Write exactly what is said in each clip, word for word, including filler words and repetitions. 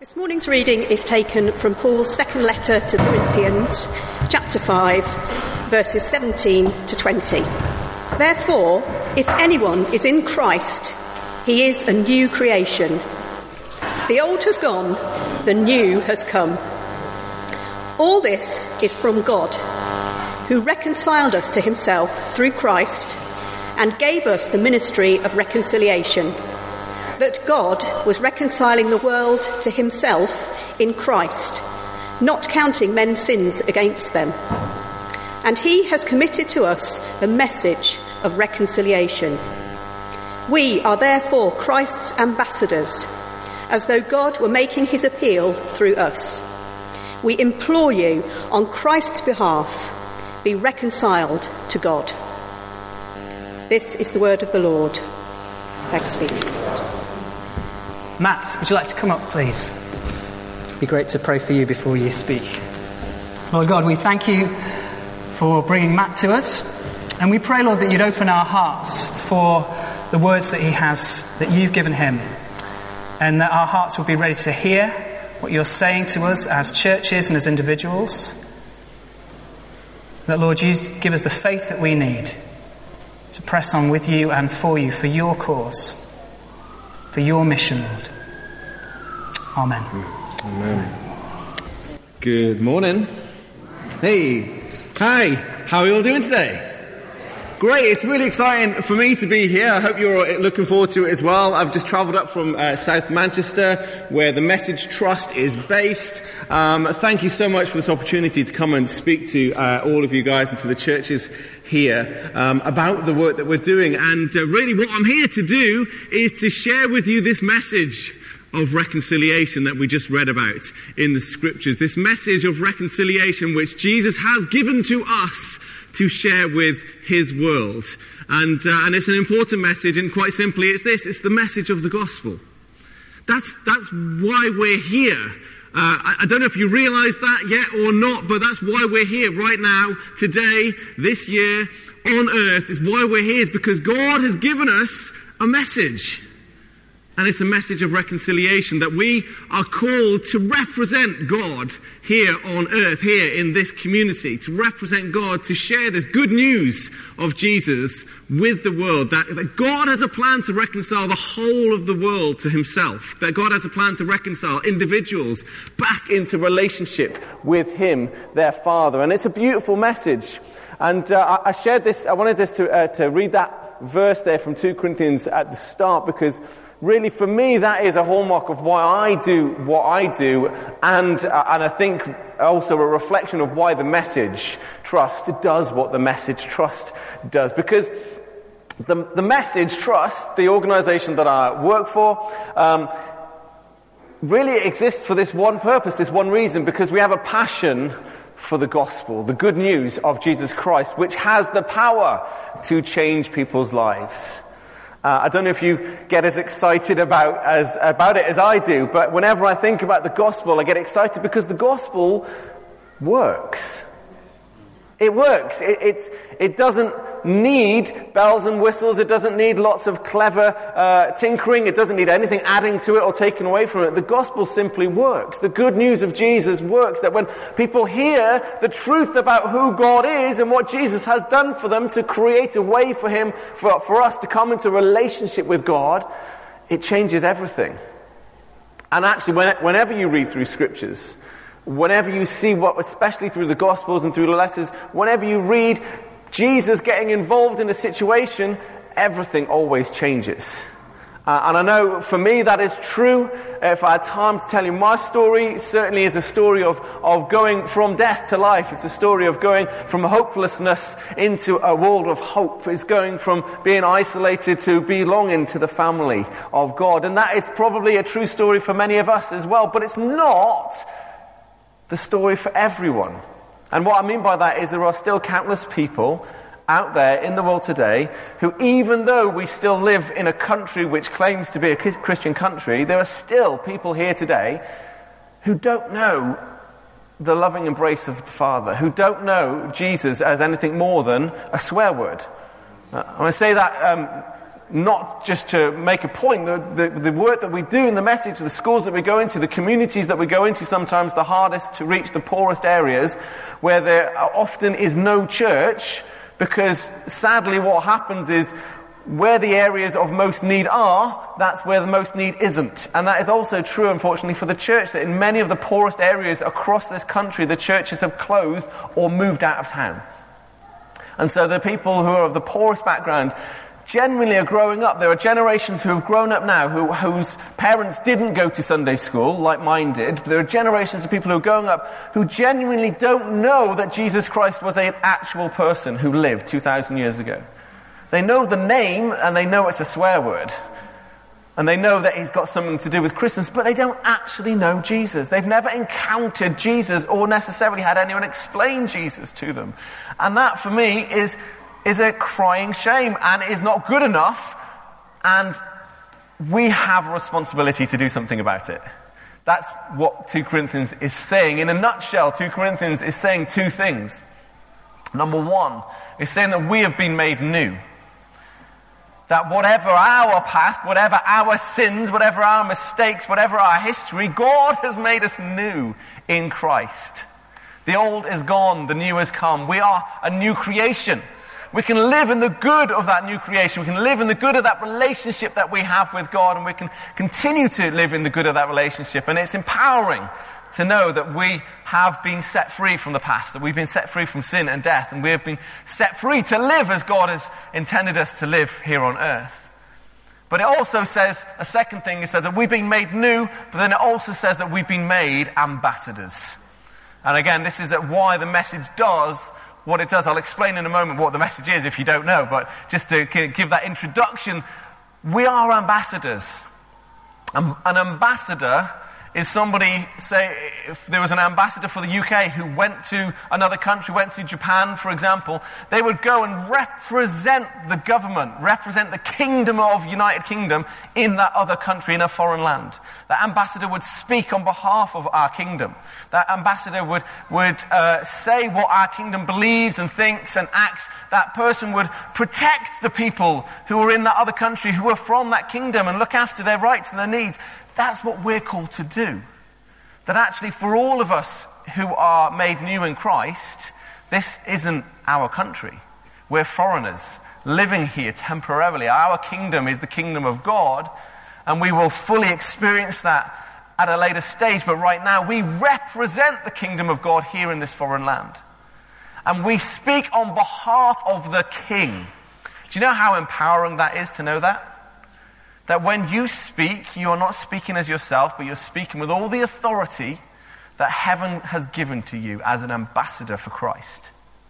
This morning's reading is taken from Paul's second letter to the Corinthians, chapter five, verses seventeen to twenty. Therefore, if anyone is in Christ, he is a new creation. The old has gone, the new has come. All this is from God, who reconciled us to himself through Christ and gave us the ministry of reconciliation, that God was reconciling the world to himself in Christ, not counting men's sins against them. And he has committed to us the message of reconciliation. We are therefore Christ's ambassadors, as though God were making his appeal through us. We implore you, on Christ's behalf, be reconciled to God. This is the word of the Lord. Thanks be to God. Matt, would you like to come up, please? It'd be great to pray for you before you speak. Lord God, we thank you for bringing Matt to us. And we pray, Lord, that you'd open our hearts for the words that he has, that you've given him. And that our hearts will be ready to hear what you're saying to us as churches and as individuals. That, Lord, you give us the faith that we need to press on with you and for you, for your cause, for your mission, Lord. Amen. Amen. Good morning. Hey. Hi. How are you all doing today? Great. It's really exciting for me to be here. I hope you're looking forward to it as well. I've just travelled up from uh, South Manchester, where the Message Trust is based. Um, thank you so much for this opportunity to come and speak to uh, all of you guys and to the churches here um, about the work that we're doing. And uh, really what I'm here to do is to share with you this message of reconciliation that we just read about in the scriptures. This message of reconciliation which Jesus has given to us to share with his world. And uh, and it's an important message, and quite simply it's this, it's the message of the gospel. That's that's why we're here. Uh, I, I don't know if you realise that yet or not, but that's why we're here right now, today, this year, on earth. Is why we're here, is because God has given us a message. And it's a message of reconciliation, that we are called to represent God here on earth, here in this community, to represent God, to share this good news of Jesus with the world, that, that God has a plan to reconcile the whole of the world to himself, that God has a plan to reconcile individuals back into relationship with him, their Father. And it's a beautiful message. And uh, I shared this, I wanted us to, uh, to read that verse there from Second Corinthians at the start, because really, for me, that is a hallmark of why I do what I do, and uh, and I think also a reflection of why the Message Trust does what the Message Trust does. Because the the Message Trust, the organisation that I work for, um, really exists for this one purpose, this one reason, because we have a passion for the gospel, the good news of Jesus Christ, which has the power to change people's lives. Uh, I don't know if you get as excited about as about it as I do, but whenever I think about the gospel, I get excited because the gospel works. It works. It, it, it doesn't need bells and whistles. It doesn't need lots of clever uh, tinkering. It doesn't need anything adding to it or taking away from it. The gospel simply works. The good news of Jesus works, that when people hear the truth about who God is and what Jesus has done for them to create a way for him, for, for us to come into relationship with God, it changes everything. And actually, when, whenever you read through scriptures, whenever you see what, especially through the Gospels and through the letters, whenever you read Jesus getting involved in a situation, everything always changes. Uh, and I know for me that is true. If I had time to tell you my story, certainly is a story of, of going from death to life. It's a story of going from hopelessness into a world of hope. It's going from being isolated to belonging to the family of God. And that is probably a true story for many of us as well. But it's not the story for everyone. And what I mean by that is there are still countless people out there in the world today who, even though we still live in a country which claims to be a Christian country, there are still people here today who don't know the loving embrace of the Father, who don't know Jesus as anything more than a swear word. Uh, I say that um, not just to make a point, the, the, the work that we do in the message, the schools that we go into, the communities that we go into, sometimes the hardest to reach, the poorest areas, where there often is no church, because sadly what happens is where the areas of most need are, that's where the most need isn't. And that is also true, unfortunately, for the church, that in many of the poorest areas across this country, the churches have closed or moved out of town. And so the people who are of the poorest background generally are growing up. There are generations who have grown up now who, whose parents didn't go to Sunday school, like mine did. But there are generations of people who are growing up who genuinely don't know that Jesus Christ was an actual person who lived two thousand years ago. They know the name, and they know it's a swear word. And they know that he's got something to do with Christmas, but they don't actually know Jesus. They've never encountered Jesus or necessarily had anyone explain Jesus to them. And that, for me, is is a crying shame and is not good enough, and we have a responsibility to do something about it. That's what Second Corinthians is saying. In a nutshell, Second Corinthians is saying two things. Number one, it's saying that we have been made new. That whatever our past, whatever our sins, whatever our mistakes, whatever our history, God has made us new in Christ. The old is gone, the new has come. We are a new creation. We can live in the good of that new creation. We can live in the good of that relationship that we have with God, and we can continue to live in the good of that relationship. And it's empowering to know that we have been set free from the past, that we've been set free from sin and death, and we have been set free to live as God has intended us to live here on earth. But it also says, a second thing is that we've been made new, but then it also says that we've been made ambassadors. And again, this is why the message does what it does. I'll explain in a moment what the message is if you don't know, but just to give that introduction, we are ambassadors. Um, an ambassador is somebody, say, if there was an ambassador for the U K who went to another country, went to Japan, for example, they would go and represent the government, represent the kingdom of United Kingdom in that other country, in a foreign land. That ambassador would speak on behalf of our kingdom. That ambassador would, would uh, say what our kingdom believes and thinks and acts. That person would protect the people who are in that other country, who are from that kingdom, and look after their rights and their needs. That's what we're called to do. That actually for all of us who are made new in Christ, this isn't our country. We're foreigners living here temporarily. Our kingdom is the kingdom of God, and we will fully experience that at a later stage. But right now we represent the kingdom of God here in this foreign land. And we speak on behalf of the King. Do you know how empowering that is to know that? That when you speak, you are not speaking as yourself, but you're speaking with all the authority that heaven has given to you as an ambassador for Christ.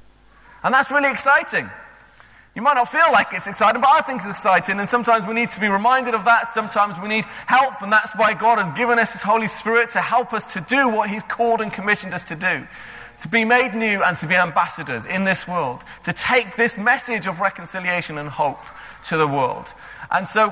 And that's really exciting. You might not feel like it's exciting, but I think it's exciting, and sometimes we need to be reminded of that. Sometimes we need help, and that's why God has given us His Holy Spirit to help us to do what He's called and commissioned us to do. To be made new and to be ambassadors in this world. To take this message of reconciliation and hope to the world. And so,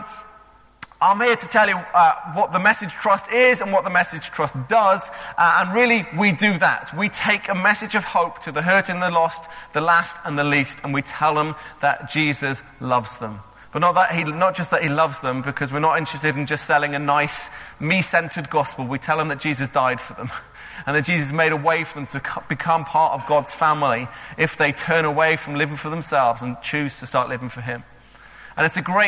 I'm here to tell you uh, what the Message Trust is and what the Message Trust does. Uh, and really, we do that. We take a message of hope to the hurt and the lost, the last and the least, and we tell them that Jesus loves them. But not that he, not just that He loves them, because we're not interested in just selling a nice, me-centered gospel. We tell them that Jesus died for them. And that Jesus made a way for them to become part of God's family if they turn away from living for themselves and choose to start living for Him. And it's a great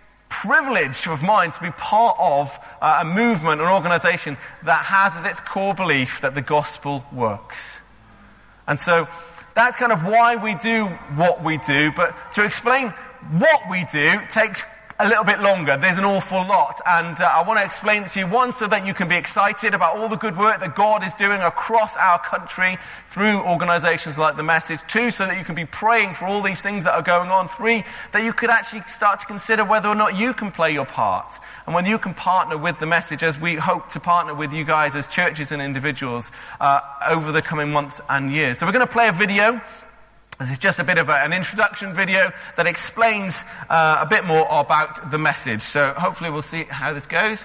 privilege of mine to be part of uh, a movement, an organization that has as its core belief that the gospel works. And so that's kind of why we do what we do, but to explain what we do takes a little bit longer. There's an awful lot, and uh, I want to explain it to you, one, so that you can be excited about all the good work that God is doing across our country through organizations like The Message. Two, so that you can be praying for all these things that are going on. Three, that you could actually start to consider whether or not you can play your part, and whether you can partner with The Message, as we hope to partner with you guys as churches and individuals uh, over the coming months and years. So we're going to play a video. This is just a bit of a, an introduction video that explains uh, a bit more about the message. So hopefully we'll see how this goes.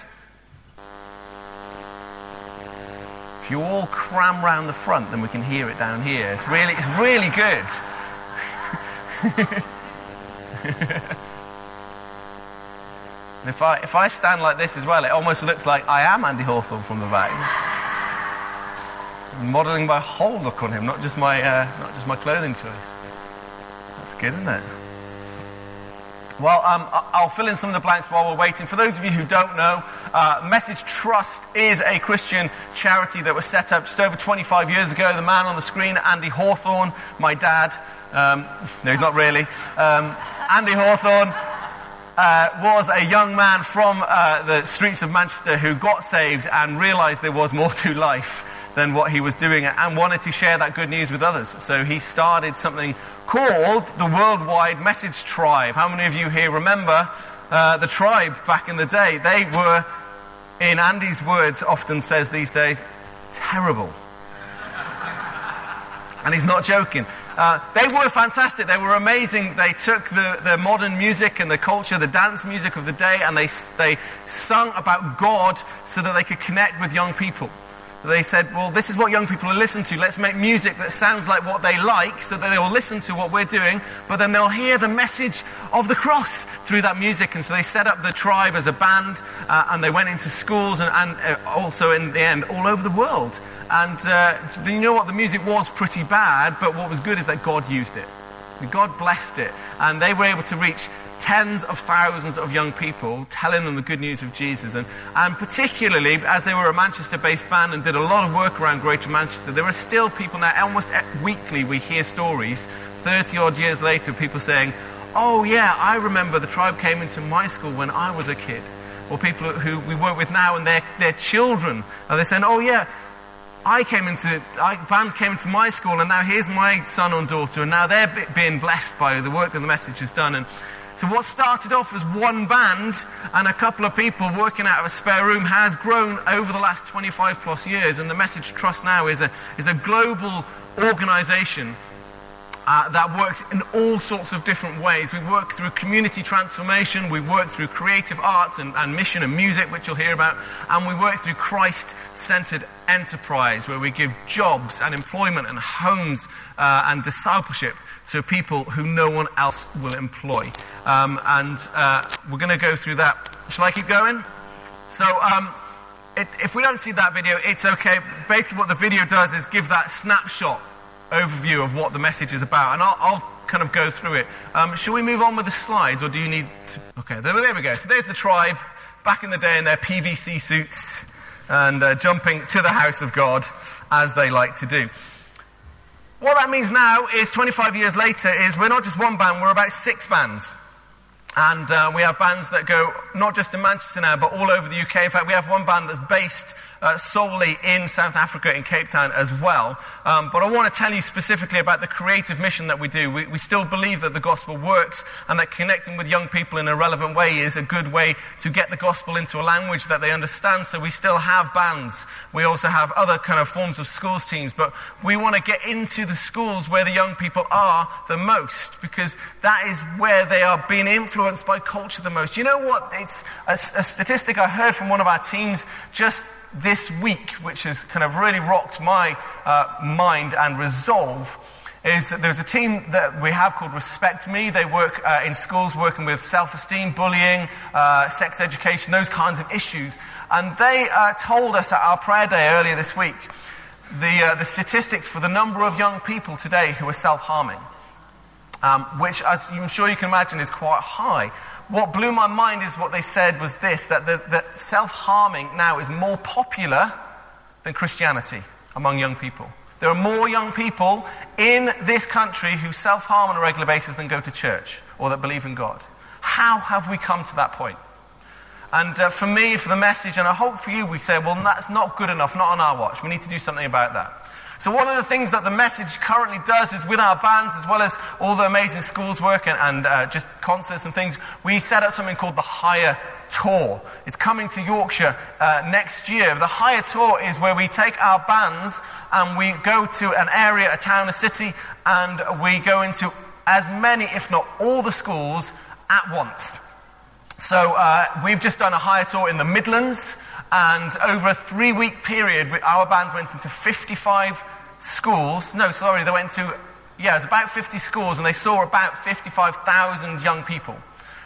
If you all cram round the front, then we can hear it down here. It's really, it's really good. And if I if I stand like this as well, it almost looks like I am Andy Hawthorne from the back. Modelling my whole look on him, not just my uh, not just my clothing choice. That's good, isn't it? Well, um, I'll fill in some of the blanks while we're waiting. For those of you who don't know, uh, Message Trust is a Christian charity that was set up just over twenty-five years ago. The man on the screen, Andy Hawthorne, my dad. Um, no, he's not really. Um, Andy Hawthorne uh, was a young man from uh, the streets of Manchester who got saved and realised there was more to life than what he was doing and wanted to share that good news with others. So he started something called the Worldwide Message Tribe. How many of you here remember uh, the Tribe back in the day? They were, in Andy's words, often says these days, terrible. And he's not joking. Uh, they were fantastic. They were amazing. They took the, the modern music and the culture, the dance music of the day, and they they sung about God so that they could connect with young people. They said, well, this is what young people are listening to. Let's make music that sounds like what they like so that they will listen to what we're doing, but then they'll hear the message of the cross through that music. And so they set up the Tribe as a band, uh, and they went into schools and, and uh, also in the end all over the world. And uh, you know what? The music was pretty bad, but what was good is that God used it. God blessed it. And they were able to reach tens of thousands of young people, telling them the good news of Jesus. And, and particularly, as they were a Manchester-based band and did a lot of work around Greater Manchester, there are still people now, almost weekly, we hear stories, thirty-odd years later, people saying, oh yeah, I remember the Tribe came into my school when I was a kid. Or people who we work with now and their, their children, and they're saying, oh yeah, I came into, I, band came into my school, and now here's my son or daughter, and now they're being blessed by the work that the Message has done. And so what started off as one band and a couple of people working out of a spare room has grown over the last twenty-five plus years, and the Message Trust now is a is a global organisation Uh, that works in all sorts of different ways. We work through community transformation, we work through creative arts and, and mission and music, which you'll hear about, and we work through Christ-centered enterprise, where we give jobs and employment and homes uh, and discipleship to people who no one else will employ. Um, and uh, we're going to go through that. Shall I keep going? So, um, it, if we don't see that video, it's okay. Basically what the video does is give that snapshot overview of what the message is about, and I'll, I'll kind of go through it. Um, shall we move on with the slides, or do you need to... Okay, there, there we go. So there's the Tribe, back in the day in their P V C suits, and uh, jumping to the house of God, as they like to do. What that means now is, twenty-five years later, is we're not just one band, we're about six bands. And uh, we have bands that go not just in Manchester now, but all over the U K. In fact, we have one band that's based uh, solely in South Africa, in Cape Town as well. Um, but I want to tell you specifically about the creative mission that we do. We, we still believe that the gospel works, and that connecting with young people in a relevant way is a good way to get the gospel into a language that they understand. So we still have bands. We also have other kind of forms of schools teams. But we want to get into the schools where the young people are the most, because that is where they are being influenced by culture the most. You know what? It's a, a statistic I heard from one of our teams just this week, which has kind of really rocked my uh, mind and resolve, is that there's a team that we have called Respect Me. They work uh, in schools working with self-esteem, bullying, uh, sex education, those kinds of issues. And they uh, told us at our prayer day earlier this week the, uh, the statistics for the number of young people today who are self-harming. Um, which, as I'm sure you can imagine, is quite high. What blew my mind is what they said was this, that, the, that self-harming now is more popular than Christianity among young people. There are more young people in this country who self-harm on a regular basis than go to church or that believe in God. How have we come to that point? And uh, for me, for the message, and I hope for you, we say, well, that's not good enough, not on our watch. We need to do something about that. So one of the things that the message currently does is with our bands, as well as all the amazing schools work and, and uh, just concerts and things, we set up something called the Higher Tour. It's coming to Yorkshire uh, next year. The Higher Tour is where we take our bands and we go to an area, a town, a city, and we go into as many, if not all, the schools at once. So uh, we've just done a Higher Tour in the Midlands, and over a three-week period, our bands went into fifty-five schools. No, sorry, they went to, yeah, it was about fifty schools, and they saw about fifty-five thousand young people.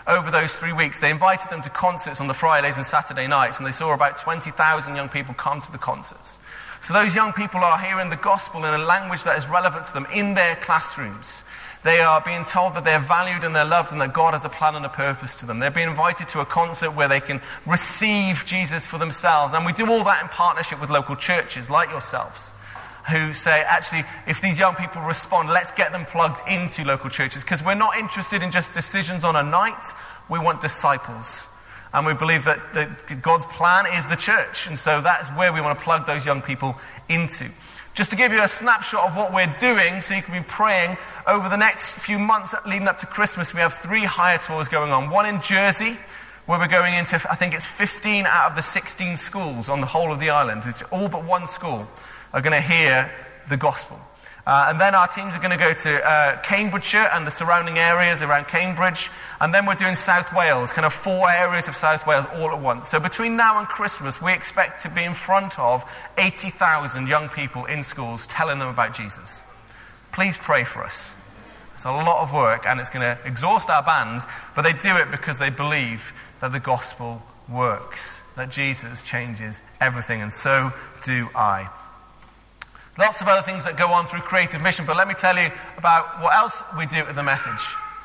over those three weeks. They invited them to concerts on the Fridays and Saturday nights, and they saw about twenty thousand young people come to the concerts. So those young people are hearing the gospel in a language that is relevant to them in their classrooms. They are being told that they're valued and they're loved and that God has a plan and a purpose to them. They're being invited to a concert where they can receive Jesus for themselves. And we do all that in partnership with local churches like yourselves, who say, actually, if these young people respond, let's get them plugged into local churches. Because we're not interested in just decisions on a night. We want disciples. And we believe that, that God's plan is the church. And so that's where we want to plug those young people into. Just to give you a snapshot of what we're doing, so you can be praying, over the next few months leading up to Christmas, we have three hire tours going on. One in Jersey, where we're going into, I think it's fifteen out of the sixteen schools on the whole of the island. It's all but one school are going to hear the gospel. Uh, and then our teams are going to go to uh, Cambridgeshire and the surrounding areas around Cambridge. And then we're doing South Wales, kind of four areas of South Wales all at once. So between now and Christmas, we expect to be in front of eighty thousand young people in schools telling them about Jesus. Please pray for us. It's a lot of work and it's going to exhaust our bands, but they do it because they believe that the gospel works, that Jesus changes everything, and so do I. Lots of other things that go on through Creative Mission, but let me tell you about what else we do at the Message.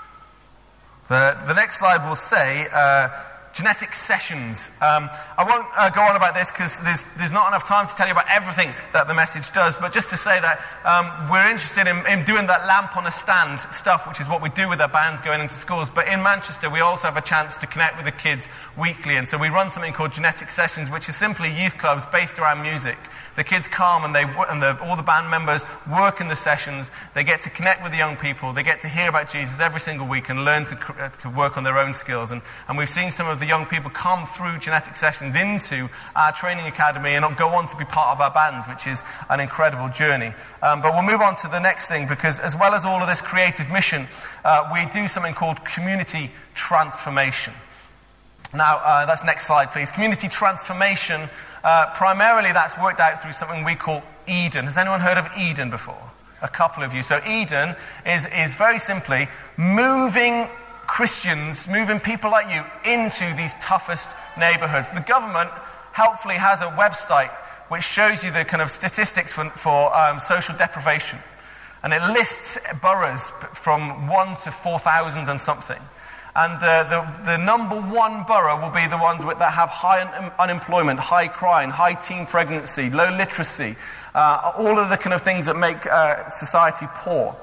The, the next slide will say uh, genetic sessions. Um, I won't uh, go on about this because there's, there's not enough time to tell you about everything that the Message does, but just to say that um, we're interested in, in doing that lamp on a stand stuff, which is what we do with our bands going into schools. But in Manchester, we also have a chance to connect with the kids weekly, and so we run something called Genetic Sessions, which is simply youth clubs based around music. The kids come and they and the, all the band members work in the sessions. They get to connect with the young people. They get to hear about Jesus every single week and learn to, uh, to work on their own skills. And, and we've seen some of the young people come through Genetic Sessions into our training academy and go on to be part of our bands, which is an incredible journey. Um, but we'll move on to the next thing, because as well as all of this Creative Mission, uh, we do something called community transformation. Now, uh, that's next slide, please. Community transformation. Uh, primarily that's worked out through something we call Eden. Has anyone heard of Eden before? A couple of you. So Eden is, is very simply moving Christians, moving people like you into these toughest neighborhoods. The government helpfully has a website which shows you the kind of statistics for, for um, social deprivation. And it lists boroughs from one to four thousand and something. And uh, the, the number one borough will be the ones with, that have high un- unemployment, high crime, high teen pregnancy, low literacy, uh, all of the kind of things that make uh, society poor.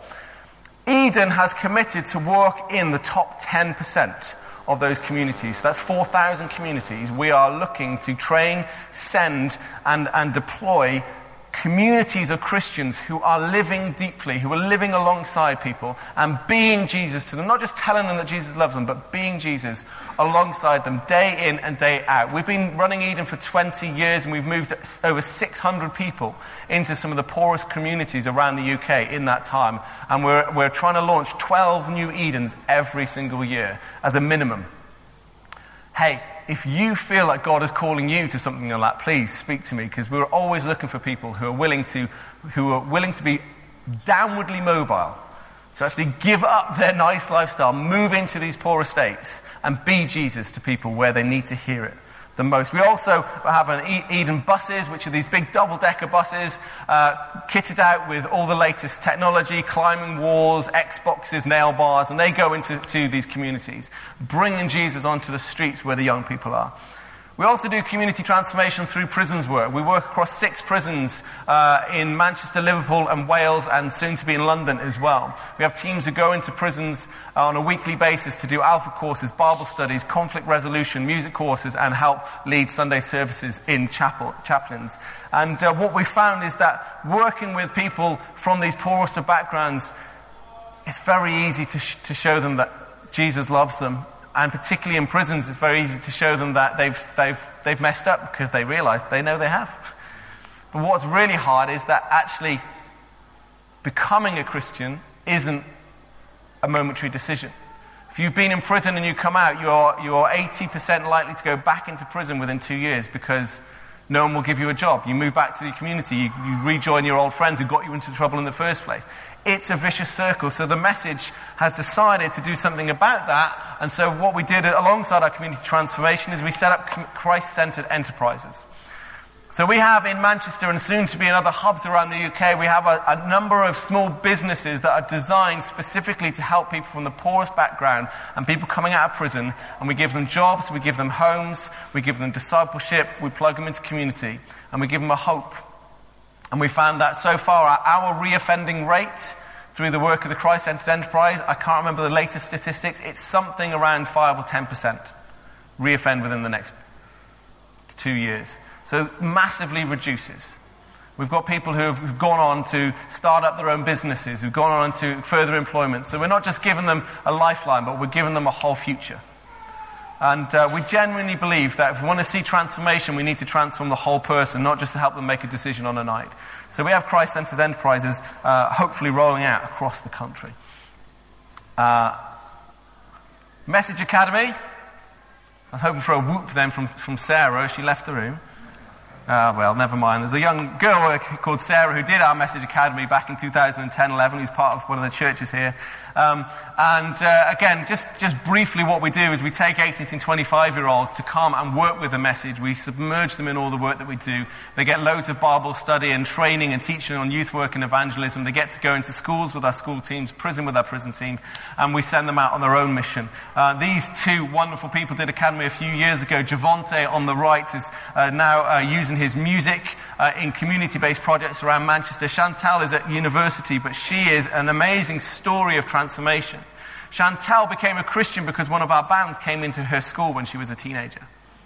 Eden has committed to work in the top ten percent of those communities. So that's four thousand communities. We are looking to train, send, and, and deploy communities of Christians who are living deeply, who are living alongside people and being Jesus to them. Not just telling them that Jesus loves them, but being Jesus alongside them day in and day out. We've been running Eden for twenty years and we've moved over six hundred people into some of the poorest communities around the U K in that time. And we're, we're trying to launch twelve new Edens every single year as a minimum. Hey, if you feel like God is calling you to something like that, please speak to me, because we're always looking for people who are willing to, who are willing to be downwardly mobile, to actually give up their nice lifestyle, move into these poor estates, and be Jesus to people where they need to hear it the most. We also have an Eden buses, which are these big double-decker buses, uh, kitted out with all the latest technology, climbing walls, Xboxes, nail bars, and they go into to these communities, bringing Jesus onto the streets where the young people are. We also do community transformation through prisons work. We work across six prisons uh, in Manchester, Liverpool and Wales, and soon to be in London as well. We have teams who go into prisons uh, on a weekly basis to do alpha courses, Bible studies, conflict resolution, music courses, and help lead Sunday services in chapel chaplains. And uh, what we found is that working with people from these poorest of backgrounds, it's very easy to, sh- to show them that Jesus loves them. And particularly in prisons, it's very easy to show them that they've they've they've messed up, because they realise they know they have. But what's really hard is that actually becoming a Christian isn't a momentary decision. If you've been in prison and you come out, you're you're eighty percent likely to go back into prison within two years because No one will give you a job. You move back to your community. You, you rejoin your old friends who got you into trouble in the first place. It's a vicious circle. So the message has decided to do something about that. And so what we did alongside our community transformation is we set up Christ-centered enterprises. So we have in Manchester and soon to be in other hubs around the U K, we have a, a number of small businesses that are designed specifically to help people from the poorest background and people coming out of prison. And we give them jobs, we give them homes, we give them discipleship, we plug them into community, and we give them a hope. And we found that so far our, our reoffending rate through the work of the Christ-centered enterprise, I can't remember the latest statistics, it's something around five or ten percent reoffend within the next two years. So massively reduces. We've got people who have gone on to start up their own businesses, who've gone on to further employment. So we're not just giving them a lifeline, but we're giving them a whole future. And uh, we genuinely believe that if we want to see transformation, we need to transform the whole person, not just to help them make a decision on a night. So we have Christ-centered enterprises uh, hopefully rolling out across the country. Uh, Message Academy. I was hoping for a whoop then from, from Sarah. She left the room. Ah, well, never mind. There's a young girl called Sarah who did our Message Academy back in two thousand ten eleven, who's part of one of the churches here. Um, and uh, again, just, just briefly what we do is we take eighteen to twenty-five-year-olds to come and work with the message. We submerge them in all the work that we do. They get loads of Bible study and training and teaching on youth work and evangelism. They get to go into schools with our school teams, prison with our prison team, and we send them out on their own mission. Uh, these two wonderful people did Academy a few years ago. Javonte on the right is uh, now uh, using his music uh, in community-based projects around Manchester. Chantal is at university, but she is an amazing story of transformation. Chantal became a Christian because one of our bands came into her school when she was a teenager.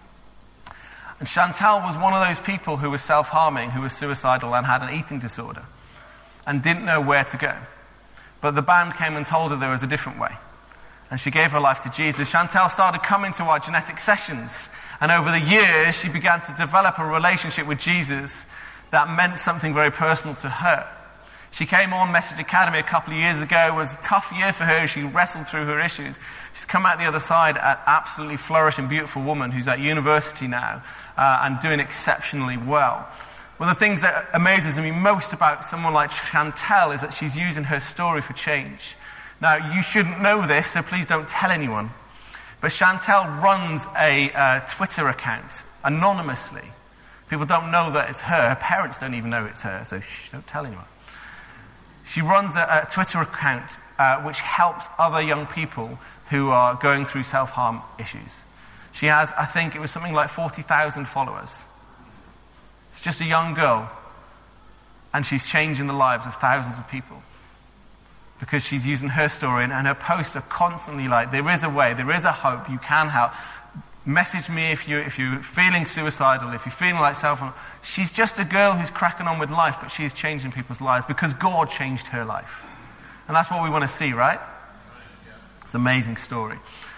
And Chantal was one of those people who was self-harming, who was suicidal and had an eating disorder and didn't know where to go. But the band came and told her there was a different way. And she gave her life to Jesus. Chantal started coming to our genetic sessions. And over the years, she began to develop a relationship with Jesus that meant something very personal to her. She came on Message Academy a couple of years ago. It was a tough year for her. She wrestled through her issues. She's come out the other side an absolutely flourishing, beautiful woman who's at university now uh, and doing exceptionally well. One of the things that amazes me most about someone like Chantal is that she's using her story for change. Now, you shouldn't know this, so please don't tell anyone. But Chantal runs a uh, Twitter account anonymously. People don't know that it's her. Her parents don't even know it's her, so shh, don't tell anyone. She runs a, a Twitter account uh, which helps other young people who are going through self-harm issues. She has, I think it was something like forty thousand followers. It's just a young girl, and she's changing the lives of thousands of people. Because she's using her story, and, and her posts are constantly like, there is a way, there is a hope, you can help. Message me if, you, if you're feeling suicidal, if you're feeling like self-harm. She's just a girl who's cracking on with life, but she's changing people's lives because God changed her life. And that's what we want to see, right? It's an amazing story.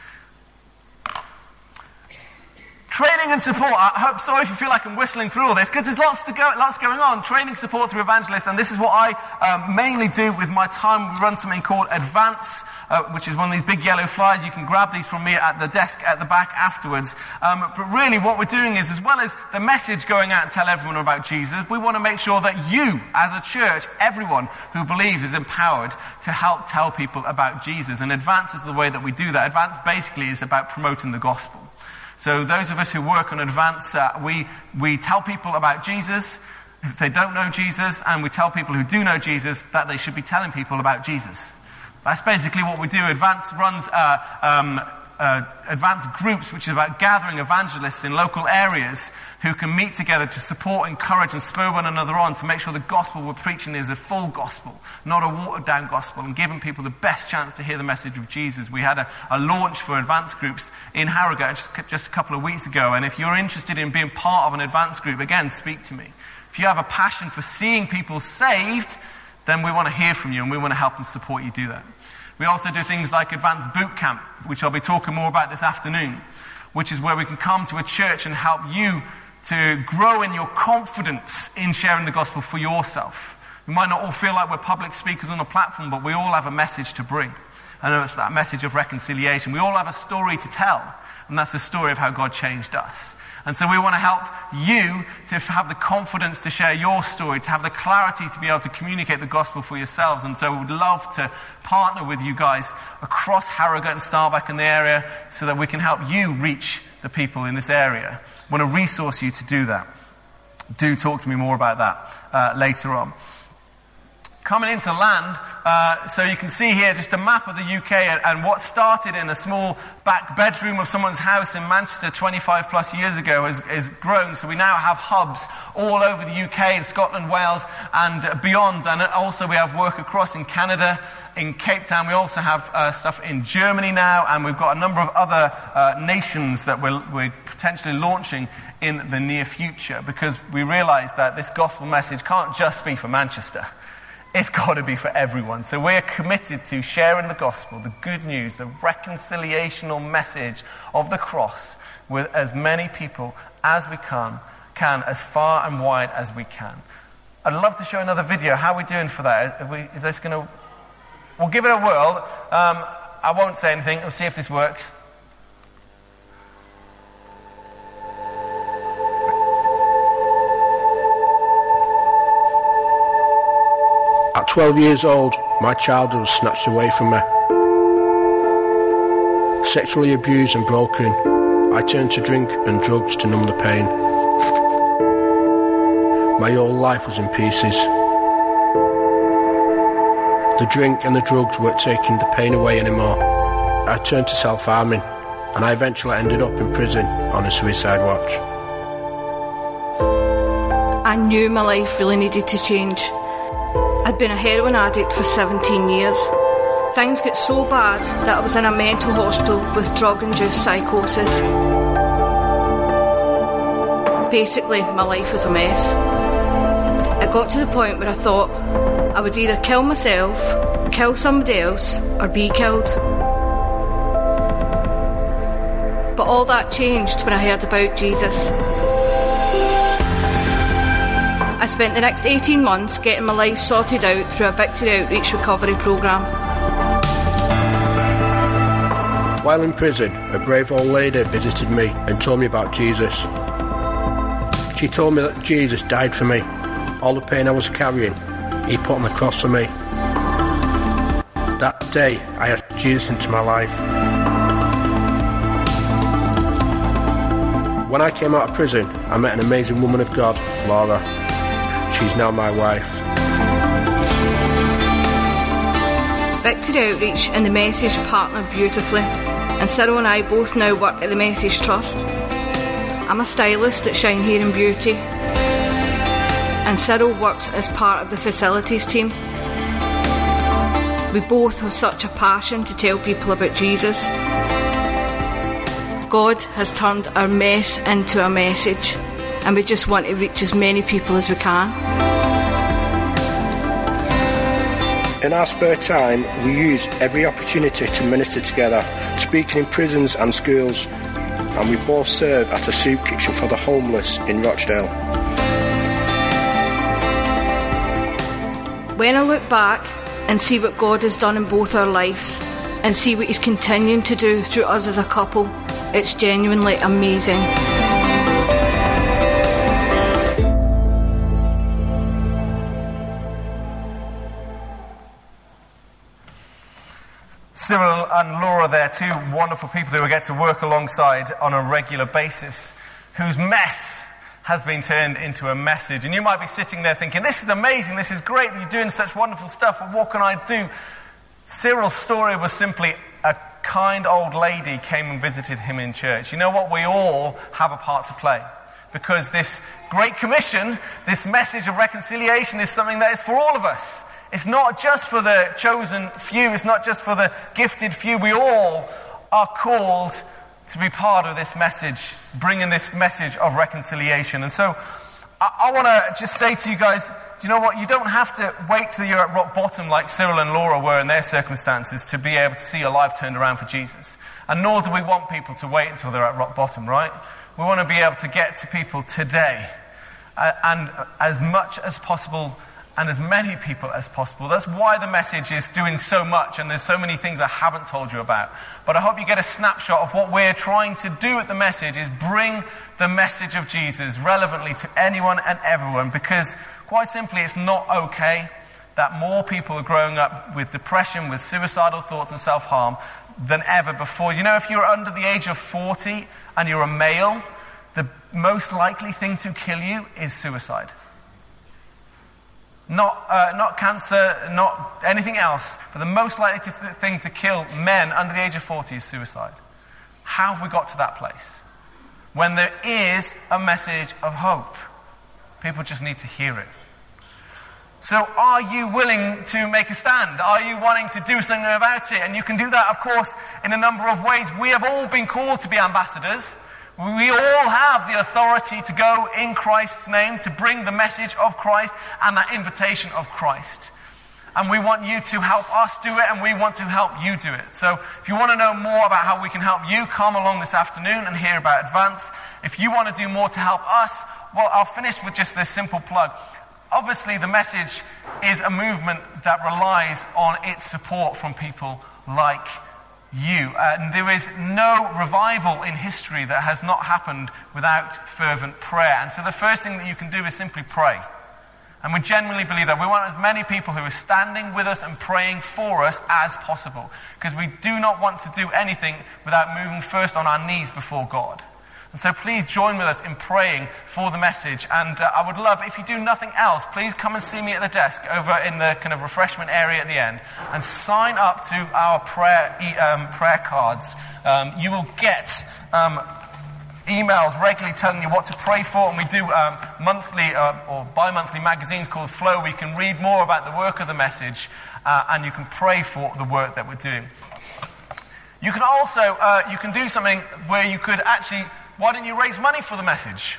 Training and support. I hope, sorry if you feel like I'm whistling through all this, because there's lots to go, lots going on. Training, support through evangelists, and this is what I um, mainly do with my time. We run something called Advance, uh, which is one of these big yellow flyers. You can grab these from me at the desk at the back afterwards. Um, but really what we're doing is, as well as the message going out and tell everyone about Jesus, we want to make sure that you, as a church, everyone who believes is empowered to help tell people about Jesus. And Advance is the way that we do that. Advance basically is about promoting the gospel. So those of us who work on Advance, uh, we, we tell people about Jesus if they don't know Jesus, and we tell people who do know Jesus that they should be telling people about Jesus. That's basically what we do. Advance runs uh, um, uh, advanced groups, which is about gathering evangelists in local areas who can meet together to support, encourage, and spur one another on to make sure the gospel we're preaching is a full gospel, not a watered-down gospel, and giving people the best chance to hear the message of Jesus. We had a, a launch for advanced groups in Harrogate just, just a couple of weeks ago, and if you're interested in being part of an advanced group, again, speak to me. If you have a passion for seeing people saved, then we want to hear from you, and we want to help and support you do that. We also do things like Advanced Boot Camp, which I'll be talking more about this afternoon, which is where we can come to a church and help you to grow in your confidence in sharing the gospel for yourself. We might not all feel like we're public speakers on a platform, but we all have a message to bring. And it's that message of reconciliation. We all have a story to tell, and that's the story of how God changed us. And so we want to help you to have the confidence to share your story, to have the clarity to be able to communicate the gospel for yourselves. And so we would love to partner with you guys across Harrogate and Starbuck in the area so that we can help you reach the people in this area. I want to resource you to do that. Do talk to me more about that uh, later on. Coming into land, uh, so you can see here just a map of the U K and, and what started in a small back bedroom of someone's house in Manchester twenty-five plus years ago has, has grown. So we now have hubs all over the U K, in Scotland, Wales and beyond. And also we have work across in Canada, in Cape Town. We also have uh, stuff in Germany now, and we've got a number of other uh, nations that we're, we're potentially launching in the near future, because we realise that this gospel message can't just be for Manchester. It's got to be for everyone. So we're committed to sharing the gospel, the good news, the reconciliational message of the cross with as many people as we can, can as far and wide as we can. I'd love to show another video. How are we doing for that? Are we, is this going to... We'll give it a whirl. Um, I won't say anything. We'll see if this works. At twelve years old, my childhood was snatched away from me. Sexually abused and broken, I turned to drink and drugs to numb the pain. My whole life was in pieces. The drink and the drugs weren't taking the pain away anymore. I turned to self-harming, and I eventually ended up in prison on a suicide watch. I knew my life really needed to change. I'd been a heroin addict for seventeen years. Things got so bad that I was in a mental hospital with drug-induced psychosis. Basically, my life was a mess. It got to the point where I thought I would either kill myself, kill somebody else, or be killed. But all that changed when I heard about Jesus. I spent the next eighteen months getting my life sorted out through a Victory Outreach recovery programme. While in prison, a brave old lady visited me and told me about Jesus. She told me that Jesus died for me. All the pain I was carrying, he put on the cross for me. That day, I asked Jesus into my life. When I came out of prison, I met an amazing woman of God, Laura. She's now my wife. Victory Outreach and The Message partner beautifully, and Cyril and I both now work at The Message Trust. I'm a stylist at Shine Hair and Beauty, and Cyril works as part of the facilities team. We both have such a passion to tell people about Jesus. God has turned our mess into a message, and we just want to reach as many people as we can. In our spare time, we use every opportunity to minister together, speaking in prisons and schools, and we both serve at a soup kitchen for the homeless in Rochdale. When I look back and see what God has done in both our lives, and see what He's continuing to do through us as a couple, it's genuinely amazing. Cyril and Laura there, two wonderful people who we get to work alongside on a regular basis, whose mess has been turned into a message. And you might be sitting there thinking, this is amazing, this is great, you're doing such wonderful stuff, but what can I do? Cyril's story was simply a kind old lady came and visited him in church. You know what? We all have a part to play, because this Great Commission, this message of reconciliation, is something that is for all of us. It's not just for the chosen few. It's not just for the gifted few. We all are called to be part of this message, bringing this message of reconciliation. And so I, I want to just say to you guys, you know what? You don't have to wait till you're at rock bottom like Cyril and Laura were in their circumstances to be able to see your life turned around for Jesus. And nor do we want people to wait until they're at rock bottom, right? We want to be able to get to people today. Uh, and as much as possible, and as many people as possible. That's why the message is doing so much, and there's so many things I haven't told you about. But I hope you get a snapshot of what we're trying to do at the message is bring the message of Jesus relevantly to anyone and everyone, because quite simply it's not okay that more people are growing up with depression, with suicidal thoughts and self-harm than ever before. You know, if you're under the age of forty and you're a male, the most likely thing to kill you is suicide. Not uh, not cancer, not anything else, but the most likely th- thing to kill men under the age of forty is suicide. How have we got to that place? When there is a message of hope. People just need to hear it. So are you willing to make a stand? Are you wanting to do something about it? And you can do that, of course, in a number of ways. We have all been called to be ambassadors. We all have the authority to go in Christ's name, to bring the message of Christ and that invitation of Christ. And we want you to help us do it, and we want to help you do it. So if you want to know more about how we can help you, come along this afternoon and hear about Advance. If you want to do more to help us, well, I'll finish with just this simple plug. Obviously, the message is a movement that relies on its support from people like you. And there is no revival in history that has not happened without fervent prayer. And so the first thing that you can do is simply pray. And we genuinely believe that. We want as many people who are standing with us and praying for us as possible. Because we do not want to do anything without moving first on our knees before God. And so please join with us in praying for the message. And uh, I would love, if you do nothing else, please come and see me at the desk over in the kind of refreshment area at the end and sign up to our prayer e- um, prayer cards. Um, you will get um, emails regularly telling you what to pray for, and we do um, monthly uh, or bi-monthly magazines called Flow, where you can read more about the work of the message uh, and you can pray for the work that we're doing. You can also, uh, you can do something where you could actually, why don't you raise money for the message?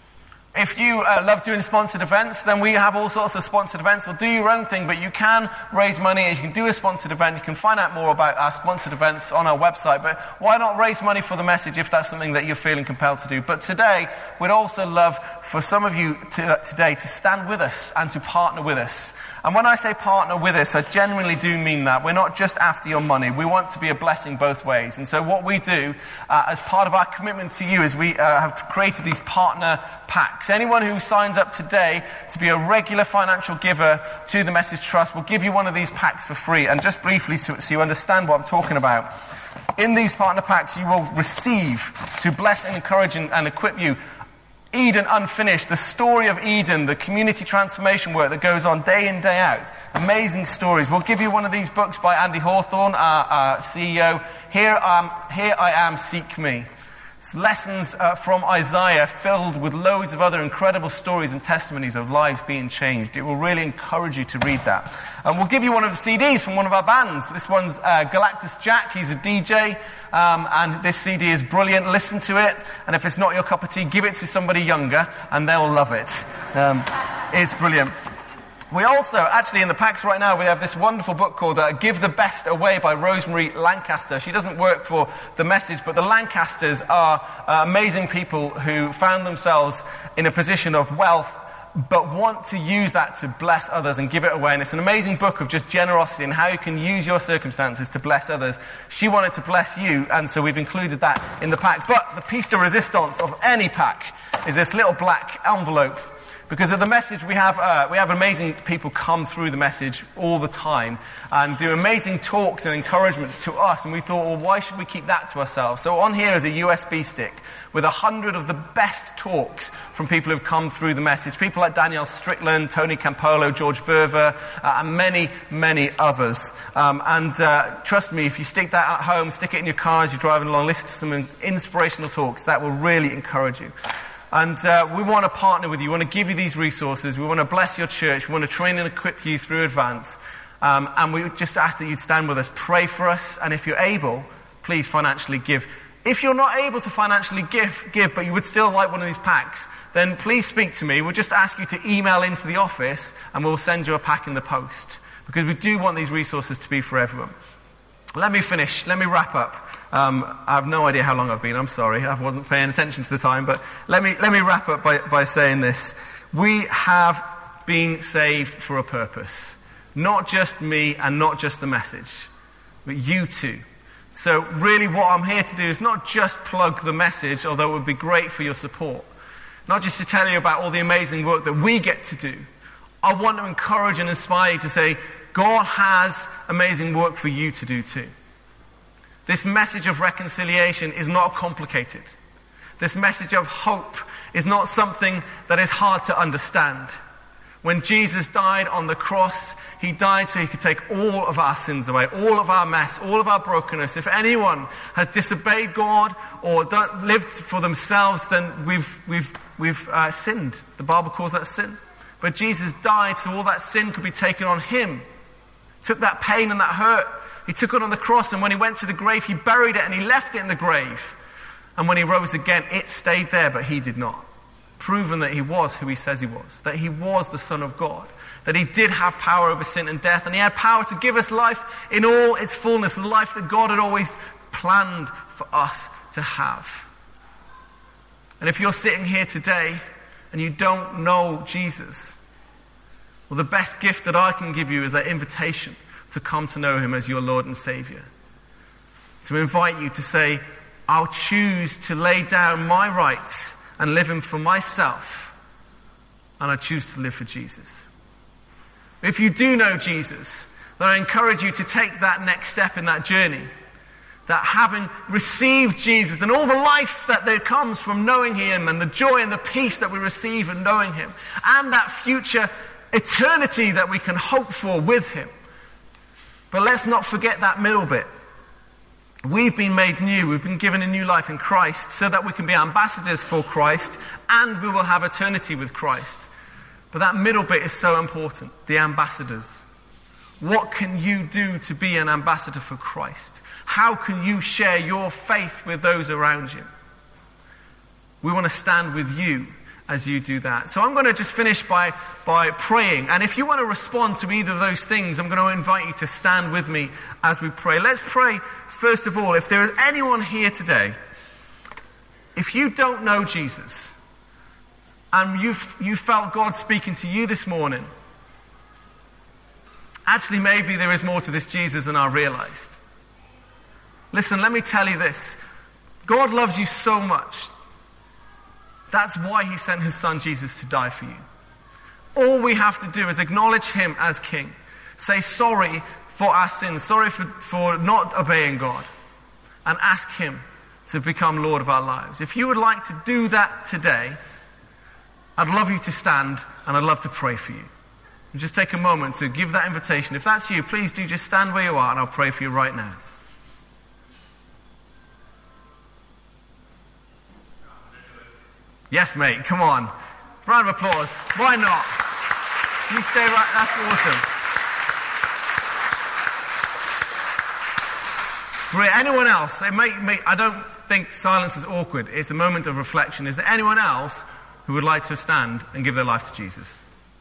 If you uh, love doing sponsored events, then we have all sorts of sponsored events. Or do your own thing, but you can raise money. You can do a sponsored event. You can find out more about our sponsored events on our website. But why not raise money for the message if that's something that you're feeling compelled to do? But today, we'd also love for some of you to, uh, today to stand with us and to partner with us. And when I say partner with us, I genuinely do mean that. We're not just after your money. We want to be a blessing both ways. And so what we do uh, as part of our commitment to you is we uh, have created these partner packs. Anyone who signs up today to be a regular financial giver to the Message Trust will give you one of these packs for free. And just briefly, so, so you understand what I'm talking about, in these partner packs you will receive to bless and encourage and, and equip you Eden Unfinished, the story of Eden, the community transformation work that goes on day in, day out. Amazing stories. We'll give you one of these books by Andy Hawthorne, our, our C E O. Here, um, Here I Am, Seek Me. It's lessons uh, from Isaiah filled with loads of other incredible stories and testimonies of lives being changed. It will really encourage you to read that. And we'll give you one of the C Ds from one of our bands. This one's uh, Galactus Jack. He's a D J. Um, and this C D is brilliant. Listen to it. And if it's not your cup of tea, give it to somebody younger and they'll love it. Um, it's brilliant. We also, actually in the packs right now, we have this wonderful book called uh, Give the Best Away by Rosemary Lancaster. She doesn't work for the Message, but the Lancasters are uh, amazing people who found themselves in a position of wealth, but want to use that to bless others and give it away. And it's an amazing book of just generosity and how you can use your circumstances to bless others. She wanted to bless you, and so we've included that in the pack. But the piece de resistance of any pack is this little black envelope. Because of the Message, we have uh, we have amazing people come through the Message all the time and do amazing talks and encouragements to us. And we thought, well, why should we keep that to ourselves? So on here is a U S B stick with a hundred of the best talks from people who've come through the Message. People like Danielle Strickland, Tony Campolo, George Verver, uh, and many, many others. Um, and uh, trust me, if you stick that at home, stick it in your car as you're driving along, listen to some inspirational talks, that will really encourage you. And uh, we want to partner with you. We want to give you these resources. We want to bless your church. We want to train and equip you through Advance. Um, and we just ask that you stand with us, pray for us, and if you're able, please financially give. If you're not able to financially give, give, but you would still like one of these packs, then please speak to me. We'll just ask you to email into the office, and we'll send you a pack in the post. Because we do want these resources to be for everyone. Let me finish. Let me wrap up. Um, I have no idea how long I've been. I'm sorry. I wasn't paying attention to the time. But let me let me wrap up by, by saying this. We have been saved for a purpose. Not just me and not just the message, but you too. So really what I'm here to do is not just plug the message, although it would be great for your support. Not just to tell you about all the amazing work that we get to do. I want to encourage and inspire you to say, God has amazing work for you to do too. This message of reconciliation is not complicated. This message of hope is not something that is hard to understand. When Jesus died on the cross, he died so he could take all of our sins away, all of our mess, all of our brokenness. If anyone has disobeyed God or don't lived for themselves, then we've we've we've uh, sinned. The Bible calls that sin. But Jesus died so all that sin could be taken on him. Took that pain and that hurt. He took it on the cross, and when he went to the grave, he buried it and he left it in the grave. And when he rose again, it stayed there, but he did not. Proven that he was who he says he was, that he was the Son of God, that he did have power over sin and death, and he had power to give us life in all its fullness, the life that God had always planned for us to have. And if you're sitting here today and you don't know Jesus, well, the best gift that I can give you is that invitation to come to know him as your Lord and Savior. To invite you to say, I'll choose to lay down my rights and live him for myself, and I choose to live for Jesus. If you do know Jesus, then I encourage you to take that next step in that journey. That having received Jesus and all the life that there comes from knowing him, and the joy and the peace that we receive in knowing him, and that future eternity that we can hope for with him. But let's not forget that middle bit. We've been made new. We've been given a new life in Christ so that we can be ambassadors for Christ, and we will have eternity with Christ. But that middle bit is so important, the ambassadors. What can you do to be an ambassador for Christ? How can you share your faith with those around you? We want to stand with you as you do that. So I'm going to just finish by, by praying. And if you want to respond to either of those things, I'm going to invite you to stand with me as we pray. Let's pray, first of all, if there is anyone here today, if you don't know Jesus, and you've, you felt God speaking to you this morning, actually maybe there is more to this Jesus than I realized. Listen, let me tell you this. God loves you so much. That's why he sent his son Jesus to die for you. All we have to do is acknowledge him as king. Say sorry for our sins. Sorry for, for not obeying God. And ask him to become Lord of our lives. If you would like to do that today, I'd love you to stand and I'd love to pray for you. And just take a moment to give that invitation. If that's you, please do just stand where you are and I'll pray for you right now. Yes, mate, come on. Round of applause. Why not? You stay right, that's awesome. Great. Anyone else? It may, may, I don't think silence is awkward. It's a moment of reflection. Is there anyone else who would like to stand and give their life to Jesus?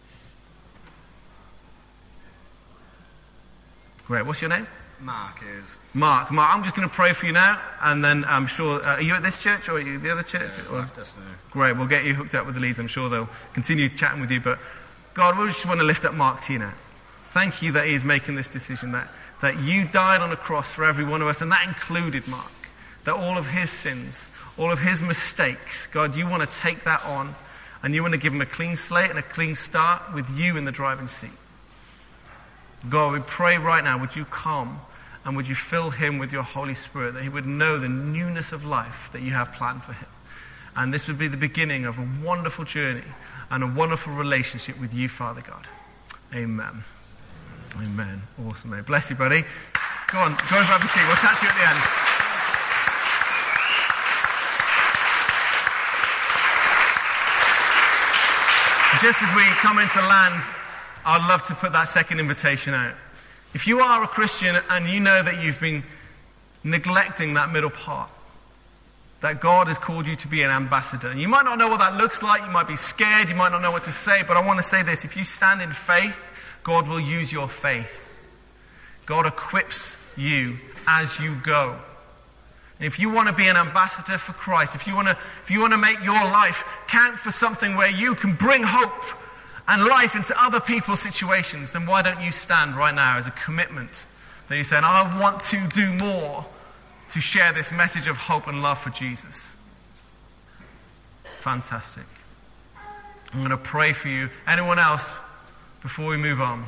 Great. What's your name? Mark is. Mark. Mark, I'm just going to pray for you now, and then I'm sure... Uh, are you at this church, or are you the other church? Yeah, left us now. Great, we'll get you hooked up with the leads. I'm sure they'll continue chatting with you. But God, we just want to lift up Mark to you now. Thank you that he is making this decision, that, that you died on a cross for every one of us, and that included Mark. That all of his sins, all of his mistakes, God, you want to take that on, and you want to give him a clean slate and a clean start with you in the driving seat. God, we pray right now, would you come and would you fill him with your Holy Spirit, that he would know the newness of life that you have planned for him. And this would be the beginning of a wonderful journey and a wonderful relationship with you, Father God. Amen. Amen. Awesome, mate. Bless you, buddy. Go on, go and grab a seat. We'll chat to you at the end. Just as we come into land, I'd love to put that second invitation out. If you are a Christian and you know that you've been neglecting that middle part, that God has called you to be an ambassador, and you might not know what that looks like, you might be scared, you might not know what to say, but I want to say this: if you stand in faith, God will use your faith. God equips you as you go. And if you want to be an ambassador for Christ, if you want to, if you want to make your life count for something where you can bring hope and life into other people's situations, then why don't you stand right now as a commitment that you're saying, I want to do more to share this message of hope and love for Jesus. Fantastic. I'm going to pray for you. Anyone else before we move on?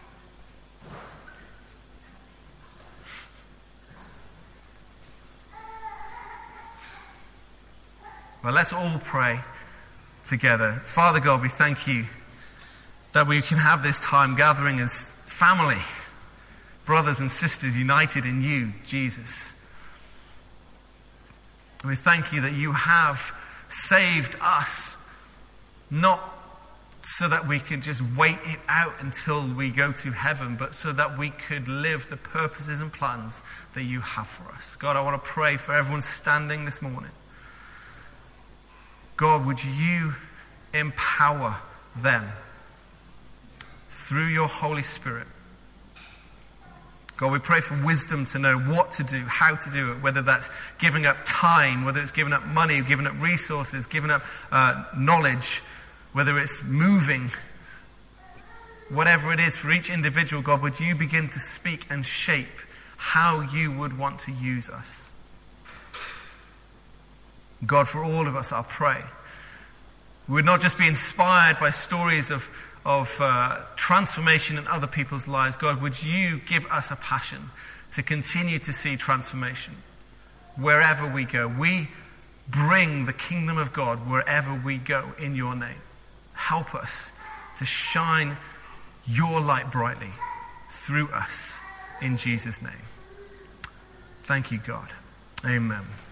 Well, let's all pray together. Father God, we thank you that we can have this time gathering as family, brothers and sisters united in you, Jesus. We thank you that you have saved us, not so that we could just wait it out until we go to heaven, but so that we could live the purposes and plans that you have for us. God, I want to pray for everyone standing this morning. God, would you empower them through your Holy Spirit? God, we pray for wisdom to know what to do, how to do it, whether that's giving up time, whether it's giving up money, giving up resources, giving up uh, knowledge, whether it's moving, whatever it is for each individual. God, would you begin to speak and shape how you would want to use us? God, for all of us, I pray, we would not just be inspired by stories of, of uh, transformation in other people's lives. God, would you give us a passion to continue to see transformation wherever we go? We bring the kingdom of God wherever we go in your name. Help us to shine your light brightly through us in Jesus' name. Thank you, God. Amen.